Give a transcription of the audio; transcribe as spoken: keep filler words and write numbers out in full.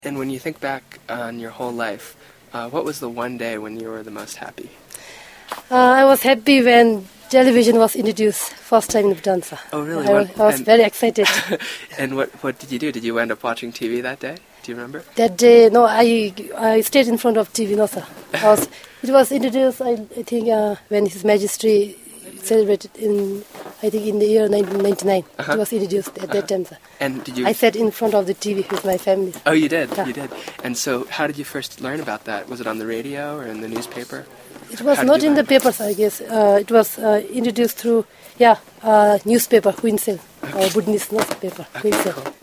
And when you think back on your whole life, uh, what was the one day when you were the most happy? Uh, I was happy when television was introduced first time in Bhutan. Oh, really? I, What- I was and- very excited. And what, what did you do? Did you end up watching T V that day? Do you remember? That day, no, I I stayed in front of T V, no, sir. I was, it was introduced, I, I think, uh, when His Majesty celebrated in, I think, in the year nineteen ninety-nine. Uh-huh. It was introduced at that time, sir. And did you... I sat in front of the T V with my family. Oh, you did? Yeah. You did. And so how did you first learn about that? Was it on the radio or in the newspaper? It was How did not you in the learn? papers, I guess. Uh, it was uh, introduced through, yeah, uh, newspaper, Huinsel, or Buddhist newspaper, Huinsel.